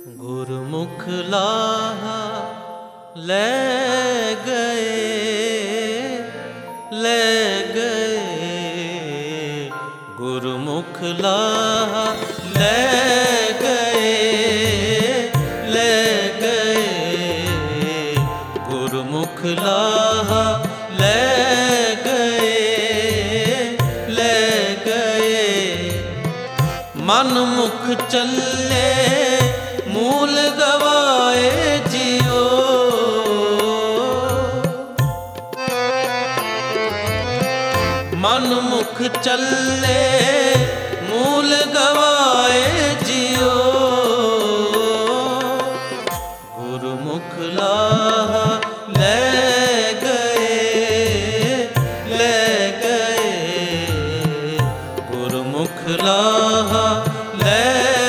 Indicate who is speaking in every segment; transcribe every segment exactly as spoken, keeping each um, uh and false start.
Speaker 1: गुरमुख लाहा ले गए ले गए गुरमुख लाहा ले गए ले गए गुरमुख लाहा ले गए ले गए मन मुख चले मूल गवाए जियो मन मुख चले मूल गवाए जियो गुरमुख लाहा ले गए ले गए गुरमुख लाहा ले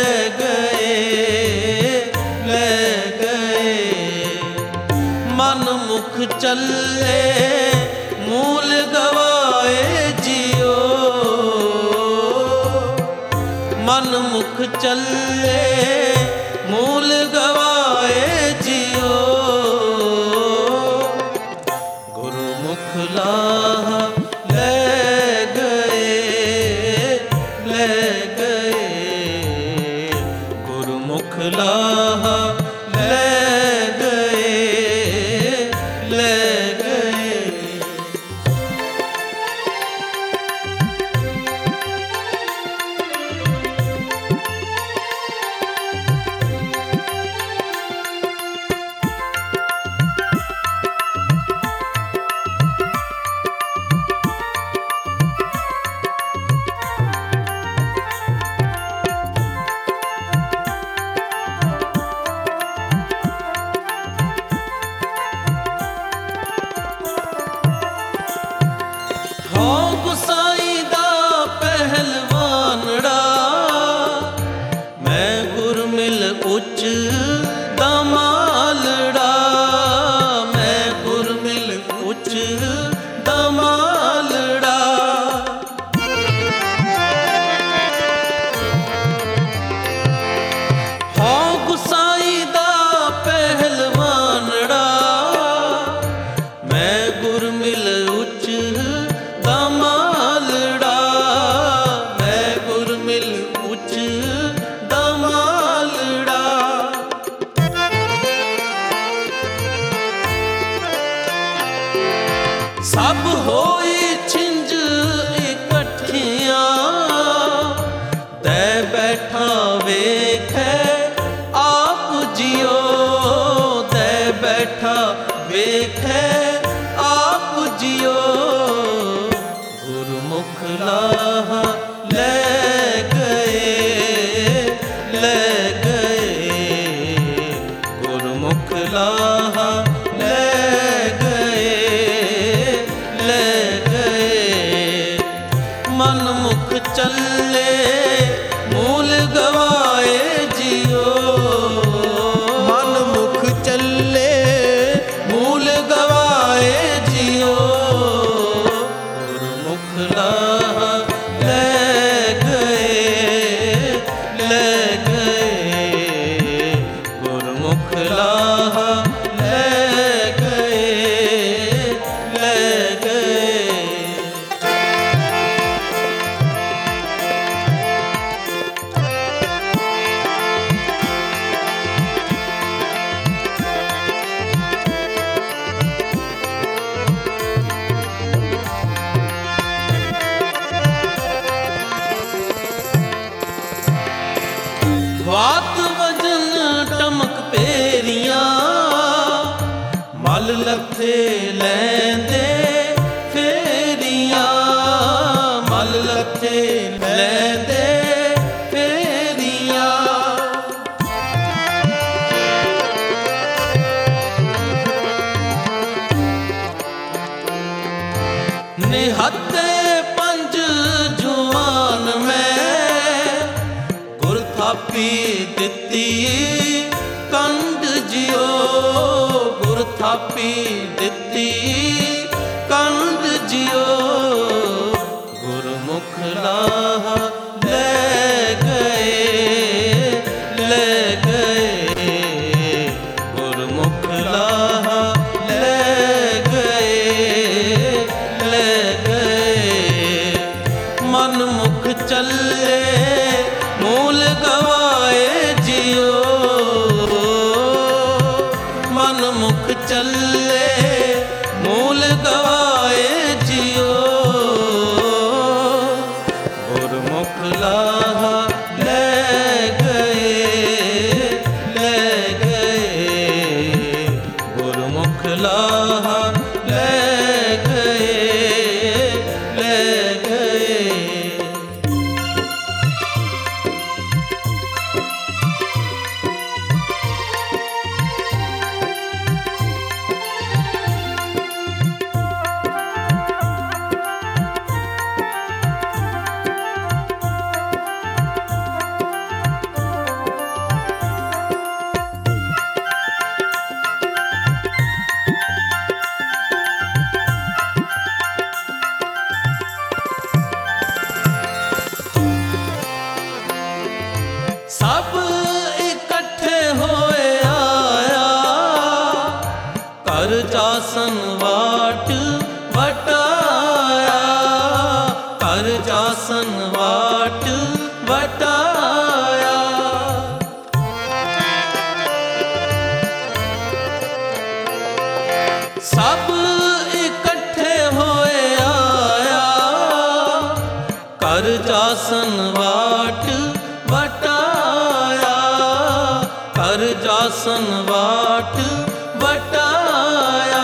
Speaker 1: मन मुख चले मूल गवाए जियो मन मुख चले मूल गवाए जियो गुरमुख लाहा ले गए ले गए गुरमुख लाहा ले गुसाई दा पहलवानड़ा मैं गुरमिल उच्च दमालड़ा मैं गुरमिल उच्च दमालड़ा हाँ गुसाई दा पहलवानड़ा मैं गुरमिल उच्च दमालड़ा मैं गुरमिल उच्च दमालड़ा सब होई छिंज इकट्ठियां दे बैठा वेखे आप जियो दे बैठा वेखे आप जियो गुरमुख लाहा ले गए ले गए गुरमुख लाहा ले गए ले गए मन मुख चले मूल गवाए जियो मन मुख चले मूल गवाए जियो गुरमुख लाहा ले गए ले गए गुरमुख लाहा ले गए ले गए वात वजन टमक पेरियां मल लथे लैंदे फेरियां मल लथे लैंदे फेरियां निहत्ते पंज जुआन में गुर थापी दिती कंड जियो गुर थापी दिती कंड जियो गुरमुख लाहा ले गए ले गए जासन वाट वटाया। सब इकट्ठे होए आया, कर जासन वाट वटाया, कर जासन वाट वटाया।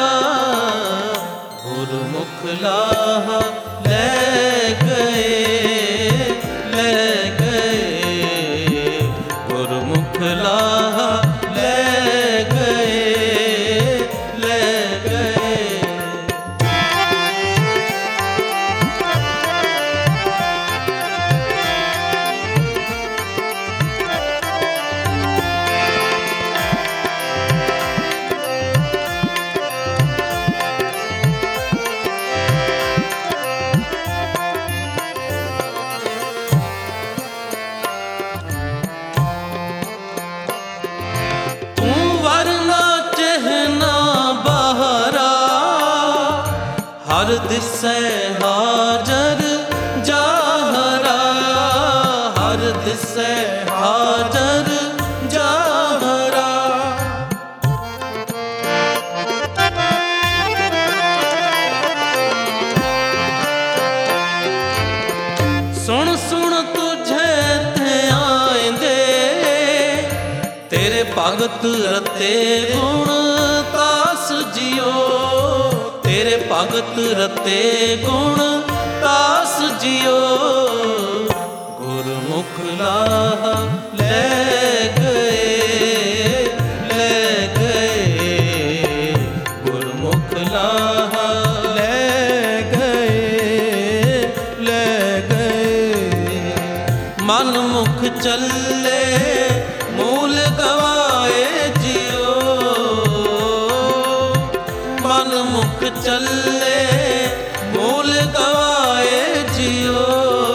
Speaker 1: गुरमुख लाहा ले गए, ले गए, गुरमुख लाहा ले गए, ले गए। हर दिसै हाजर जाहरा, हर दिसै हाजर जाहरा। सुन सुन तुझे थे आएंदे, तेरे भगत रते गुण तास जियो, तेरे भगत रते गुण तास जियो। गुरमुख लाहा ले गए, ले गए, गुरमुख लाहा ले गए, ले गए। मन मुख चले मूल गवाए जियो, मन मुख चले मूल गवाए जियो।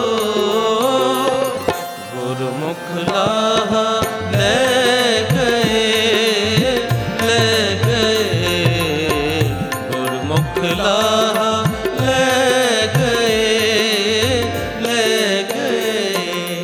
Speaker 1: गुरमुख लाहा ले गए, ले गए, गुरमुख लाहा ले गए, ले गए।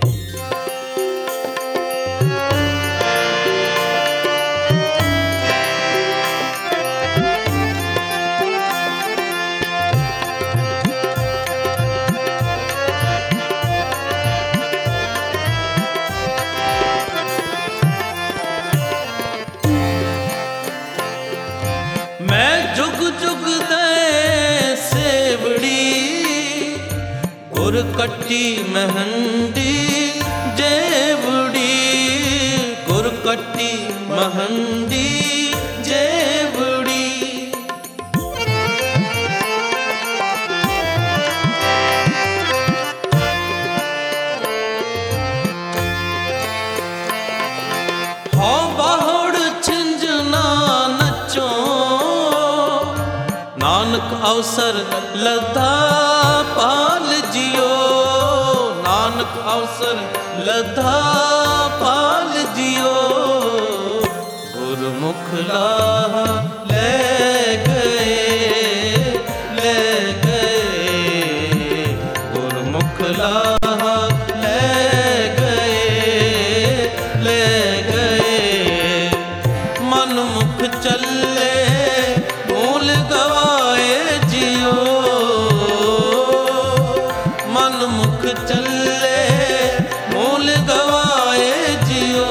Speaker 1: मैं जुग जुग दे सेवड़ी, गुर कट्टी महंडी जेवड़ी, गुर कट्टी महंडी जेवड़ी। हो बाहुड़ छिंजना नचो, नानक अवसर लद्धा पाल जियो, नानक अवसर लद्धा पाल जियो। गुरमुख लाहा ले गए, ले गए, गुरमुख लाहा ले गए, ले गए। मन मुख चले मूल गवाए जियो, मन मुख चले मूल गवाए जियो।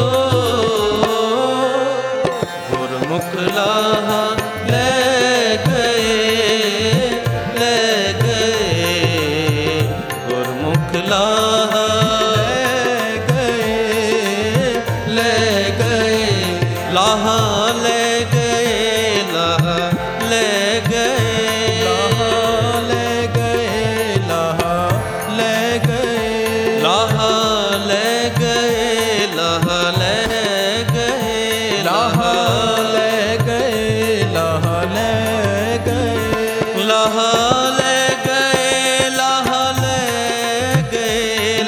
Speaker 1: गुरमुख लाहा ले गए, ले गए, गुरमुख लाहा ले गए, ले गए। लाहा ले गए, लाहा ले गए, लाहा ले गए, लाहा ले गए, लाहा ले गए, लाहा ले गए, लाहा ले गए, लाहा ले गए, लाहा ले गए, लाहा ले गए,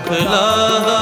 Speaker 1: लाहा